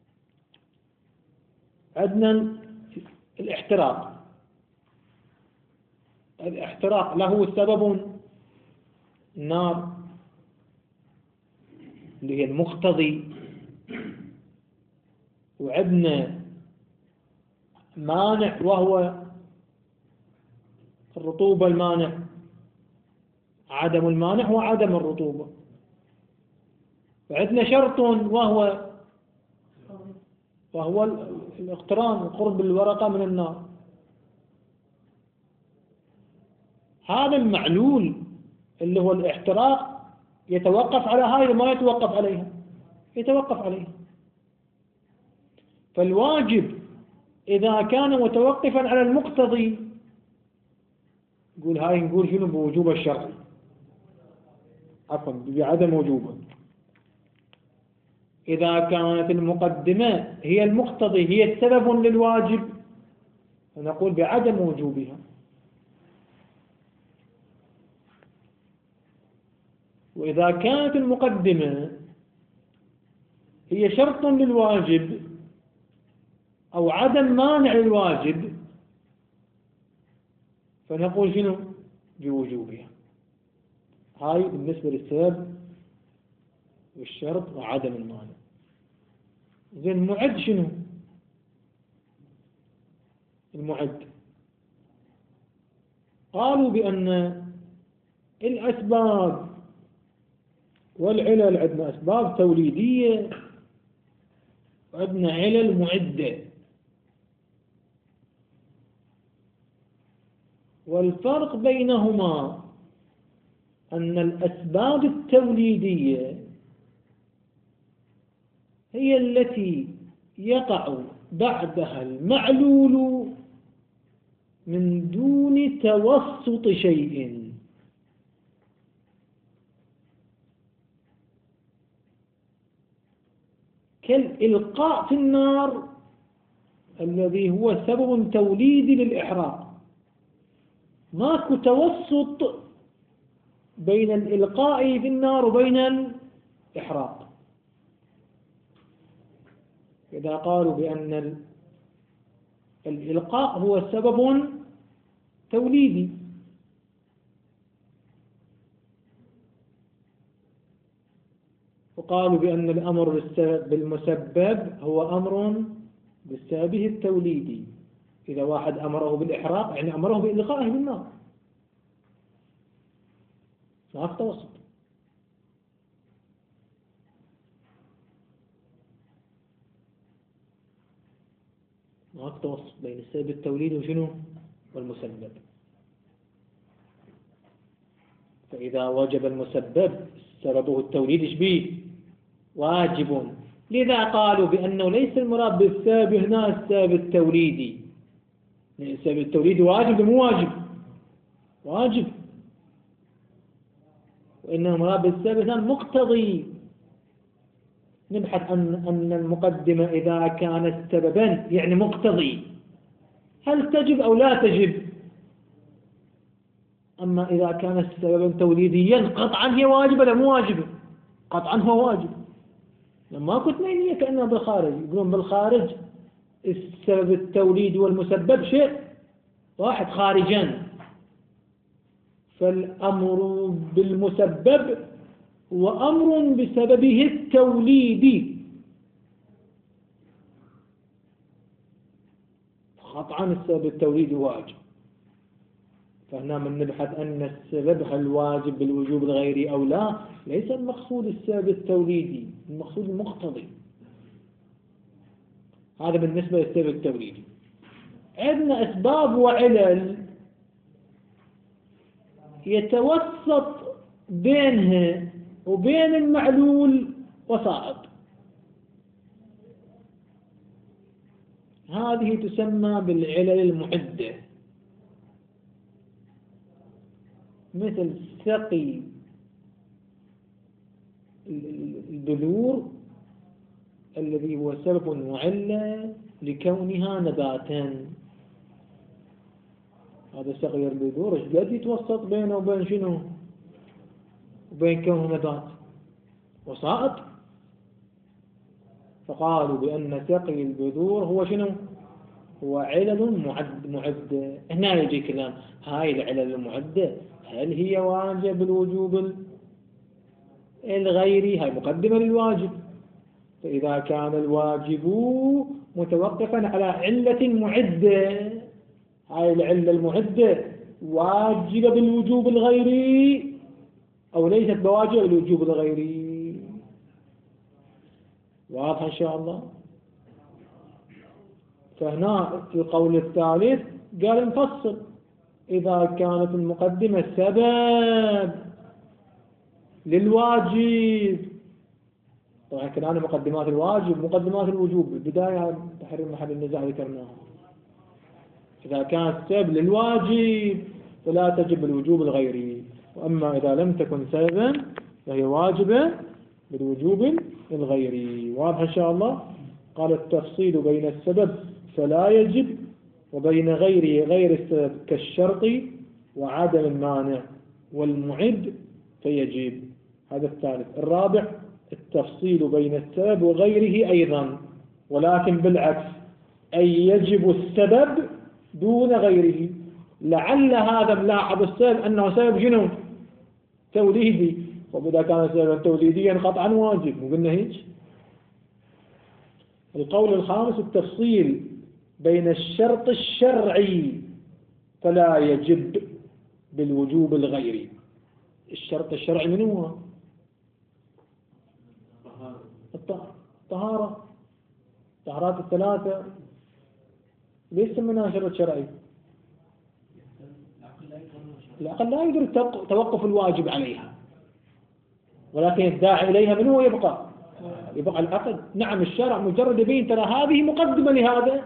عندنا الاحتراق، الاحتراق له سبب النار اللي هي المقتضي، وعندنا مانع وهو الرطوبة، المانع عدم المانع وعدم الرطوبة، وعندنا شرط وهو وهو الاقتران قرب الورقة من النار. هذا المعلول اللي هو الاحتراق يتوقف على هاي ما يتوقف عليها، يتوقف عليها. فالواجب إذا كان متوقفا على المقتضي، نقول هاي نقول شنو بوجوب الشرعي، عفوا بعدم وجوبه. إذا كانت المقدمة هي المقتضي هي السبب للواجب فنقول بعدم وجوبها. وإذا كانت المقدمة هي شرط للواجب أو عدم مانع للواجب فنقول شنو بوجوبها. هاي بالنسبة للسبب والشرط وعدم المانع. زين المعد شنو؟ المعد قالوا بأن الأسباب والعلل، عندنا أسباب توليدية وعندنا علل معدة، والفرق بينهما أن الأسباب التوليدية هي التي يقع بعدها المعلول من دون توسط شيء، كالإلقاء في النار الذي هو سبب توليدي للإحراق. ماكو توسط بين الإلقاء في النار وبين الإحراق. إذا قالوا بأن الإلقاء هو سبب توليدي وقالوا بأن الأمر بالمسبب هو أمر بسببه التوليدي، إذا واحد أمره بالإحراق يعني أمره بإلقائه بالنار، ما في توسط. ما في توسط بين السبب التوليدي وشنو والمسبب. فإذا وجب المسبب سببه التوليد ايش بيه؟ واجب. لذا قالوا بأنه ليس المراد بالسبب هنا السبب التوليدي، السبب التوليدي واجب مو واجب؟ واجب. وإنما المراد بالسبب هنا مقتضي. نبحث عن أن المقدمة إذا كانت سببا يعني مقتضي هل تجب أو لا تجب؟ أما إذا كانت سببا توليديا قطعا هي واجبة ولا مو واجبة؟ قطعا هو واجب. لما كنت نينية كأنها بالخارج، يقولون بالخارج السبب التوليدي والمسبب شيء واحد خارجا، فالأمر بالمسبب وأمر بسببه التوليدي قطعا السبب التوليدي واجب. فهنا من نبحث أن السبب هل واجب بالوجوب الغيري أو لا، ليس المقصود السبب التوليدي، المقصود المقتضي. هذا بالنسبة للسبب التوليدي. عندنا أسباب وعلل يتوسط بينها وبين المعلول وسائط، هذه تسمى بالعلل المعدة، مثل سقي البذور الذي هو سبب معلة لكونها نباتا. هذا سقي البذور ايش قد يتوسط بينه وبين شنو؟ وبين كونه نبات وسائط. فقالوا بأن سقي البذور هو شنو؟ هو علل معد معدة. هنا يجي كلام هاي العلل المعدة هل هي واجب الوجوب الغيري؟ هاي مقدمة للواجب. فإذا كان الواجب متوقفا على علة معدة، هاي العلة المعدة واجبة بالوجوب الغيري أو ليست بواجبة بالوجوب الغيري. واضح إن شاء الله؟ فهنا في القول الثالث قال نفصل إذا كانت المقدمة سبب للواجب. طبعا كان أنا مقدمات الواجب مقدمات الوجوب البداية تحرير محل النزاع ذكرناها. إذا كانت سبب للواجب فلا تجب الوجوب الغيري، وأما إذا لم تكن سببا فهي واجبة بالوجوب الغيري. واضح إن شاء الله؟ قال التفصيل بين السبب فلا يجب وبين غيره غير السبب كالشرط وعدم المانع والمعد فيجب. هذا الثالث. الرابع التفصيل بين السبب وغيره أيضا، ولكن بالعكس، أي يجب السبب دون غيره. لعل هذا ملاحظ السبب أنه سبب جنون توليدي، وإذا كان سببا توليديا قطعا واجب، وقلنا هيك. القول الخامس التفصيل بين الشرط الشرعي فلا يجب بالوجوب الغيري. الشرط الشرعي من هو؟ الطهارة. الطهارات الثلاثة ليس سميناها شرط شرعي. العقل لا يقدر توقف الواجب عليها، ولكن الداعي إليها من هو يبقى؟ يبقى العقل. نعم الشرع مجرد يبين ترى هذه مقدمة لهذا،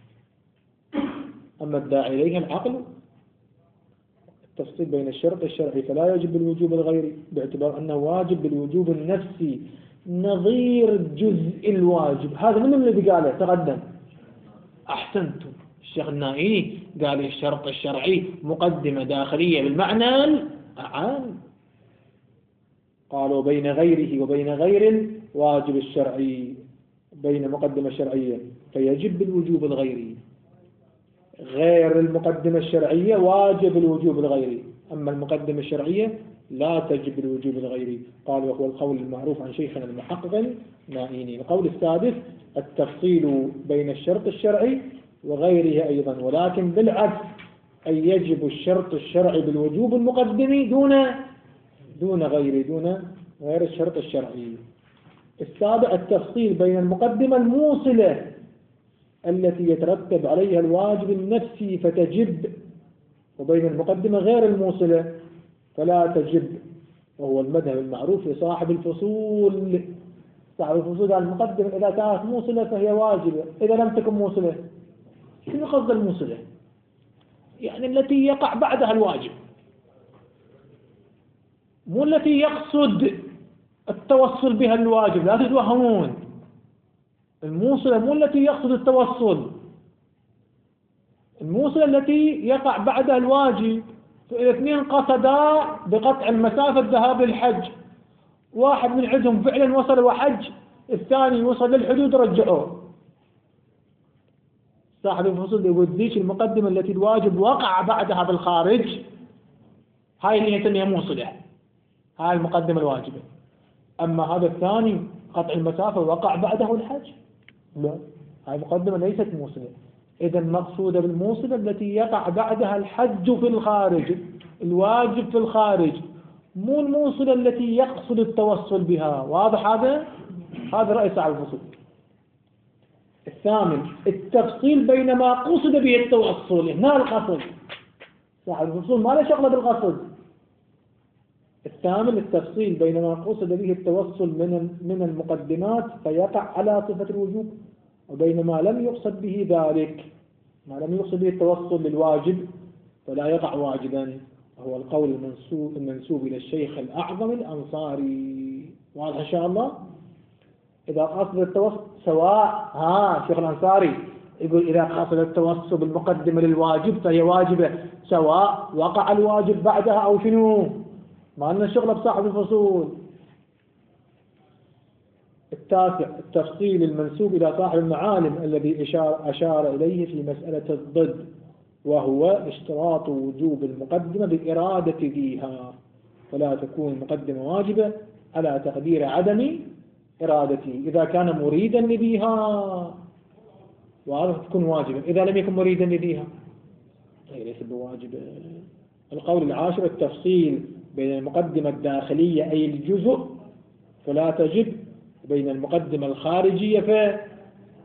أما الداعي إليها العقل. التفصيل بين الشرط الشرعي فلا يجب بالوجوب الغيري باعتبار أنه واجب بالوجوب النفسي نظير جزء الواجب. هذا من الذي قاله؟ تقدم. أحسنتم. الشيخ النائي قال الشرط الشرعي مقدمة داخلية بالمعنى العام. قالوا بين غيره وبين غير الواجب الشرعي بين مقدمة شرعية فيجب بالوجوب الغيري، غير المقدمة الشرعية واجب الوجوب الغيري، أما المقدمة الشرعية لا تجب الوجوب الغيري. قال وهو القول المعروف عن شيخنا المحقق النائيني. القول السادس التفصيل بين الشرط الشرعي وغيره أيضا، ولكن بالعكس، أي يجب الشرط الشرعي بالوجوب المقدم دون دون غيره، دون غير الشرط الشرعي. السابع التفصيل بين المقدمة الموصلة التي يترتب عليها الواجب النفسي فتجب، وبين المقدمة غير الموصلة فلا تجب، وهو المذهب المعروف لصاحب الفصول. صاحب الفصول على المقدمة إذا كانت موصلة فهي واجبة، إذا لم تكن موصلة. شنو قصد الموصلة؟ يعني التي يقع بعدها الواجب، مو التي يقصد التوصل بها الواجب. لا تتوهمون، الموصلة مو التي يقصد التوصل، الموصلة التي يقع بعدها الواجب. فإذا اثنين قصدا بقطع المسافة الذهاب للحج، واحد من عندهم فعلا وصل وحج، الثاني وصل للحدود رجعوه. صاحب الفصول يقول ذيك المقدمة التي الواجب وقع بعدها بالخارج، هاي اللي يسميها موصلة، هاي المقدمة الواجبة. أما هذا الثاني قطع المسافة وقع بعده الحج، لا، هاي مقدمة ليست موصلة. إذا المقصودة بالموصلة التي يقع بعدها الحج في الخارج، الواجب في الخارج، مو الموصلة التي يقصد التوصل بها. واضح هذا؟ هذا رأي صاحب الفصول. الثامن التفصيل بين ما قصد به التوصل، هنا القصد. صاحب الفصول ما له شغله بالقصد. الثامن التفصيل بين ما قصد به التوصل من من المقدمات فيقع على صفة الوجوب، وبين ما لم يقصد به ذلك، ما لم يقصد به التوصل للواجب فلا يقع واجبا. وهو القول المنسوب المنسوب إلى الشيخ الأعظم الأنصاري. واضح إن شاء الله؟ إذا قصد التوصل سواء ها شيخ الأنصاري يقول إذا قصد التوصل بالمقدمة للواجب فهي واجبة، سواء وقع الواجب بعدها أو شنو، ما لنا شغله بصاحب الفصول. التاسع التفصيل المنسوب إلى صاحب المعالم الذي أشار, أشار إليه في مسألة الضد، وهو اشتراط وجوب المقدمة بإرادة ذيها، فلا تكون المقدمة واجبة على تقدير عدم إرادته. إذا كان مريدا لذيها وعرفت تكون واجبة، إذا لم يكن مريدا لذيها هي ليس بواجبة. القول العاشر التفصيل بين المقدمة الداخلية أي الجزء فلا تجب، بين المقدمة الخارجية ف...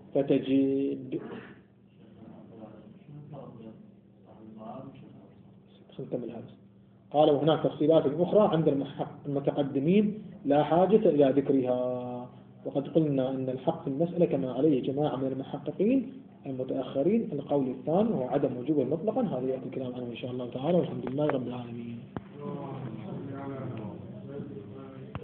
فتجب. نكمل هذا. قال وهناك تفصيلات أخرى عند المتقدمين لا حاجة إلى ذكرها، وقد قلنا أن الحق في المسألة كما عليه جماعة من المحققين المتأخرين القول الثاني هو عدم وجوب مطلقا. هذا يأتي الكلام عنه إن شاء الله تعالى، والحمد لله رب العالمين.